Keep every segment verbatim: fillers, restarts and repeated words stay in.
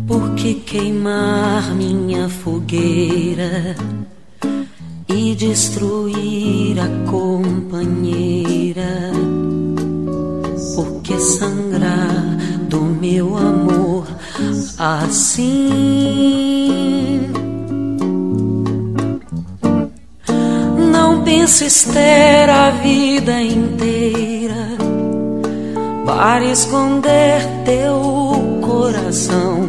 Por que queimar minha fogueira e destruir a companheira? Por que sangrar do meu amor assim? Não penses ter a vida inteira para esconder teu coração.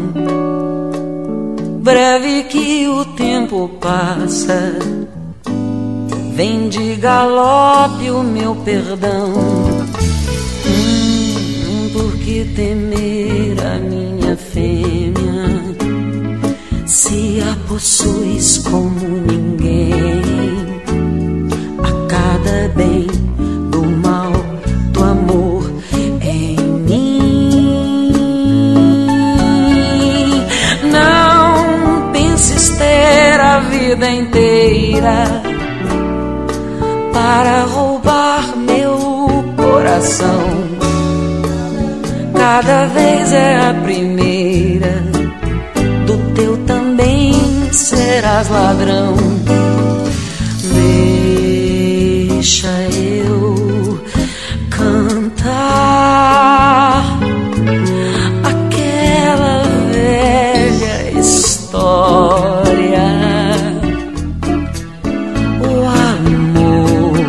Breve que o tempo passa, vem de galope o meu perdão. Hum, por que temer a minha fêmea, se a possuis como ninguém? A cada bem do mal do amor em mim. Não penses ter a vida inteira para roubar meu coração. Cada vez é a primeira, do teu também serás ladrão. Deixa eu cantar aquela velha história. O amor,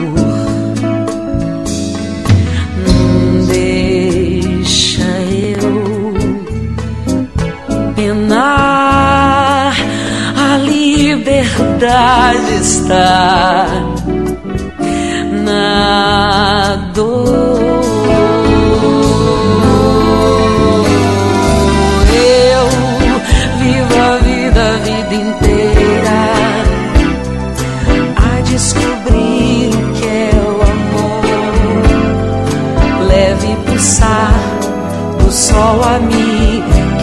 deixa eu penar, a liberdade está na dor. Eu vivo a vida, a vida inteira a descobrir o que é o amor. Leve pulsar do sol a me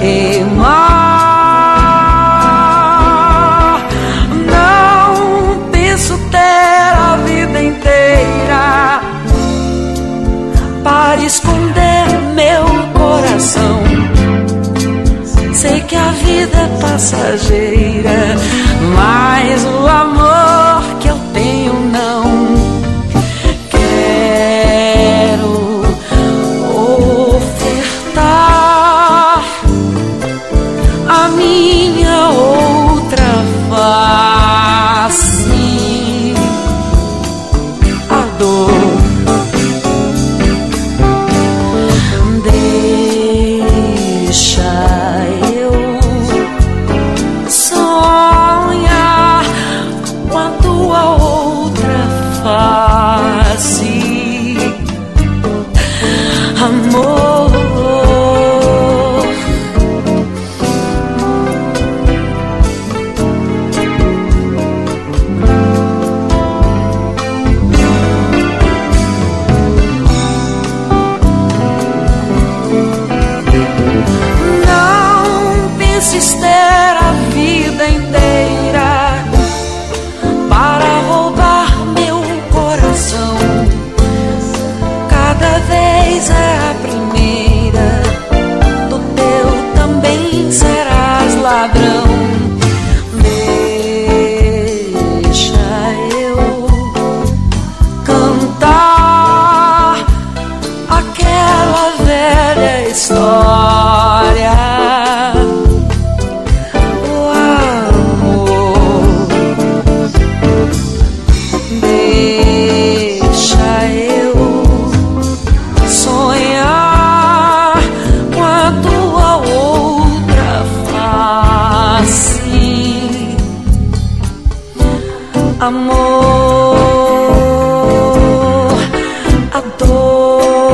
queimar. Não penso ter a vida inteira para esconder meu coração. Sei que a vida é passageira, mas o amor que eu tenho não. Quero ofertar a minha outra face, a dor. Deixa eu sonhar com a tua outra face, amor. Ter a vida inteira para roubar meu coração. Cada vez é a primeira, do teu também serás ladrão. Deixa eu cantar aquela velha história. Amor, a dor.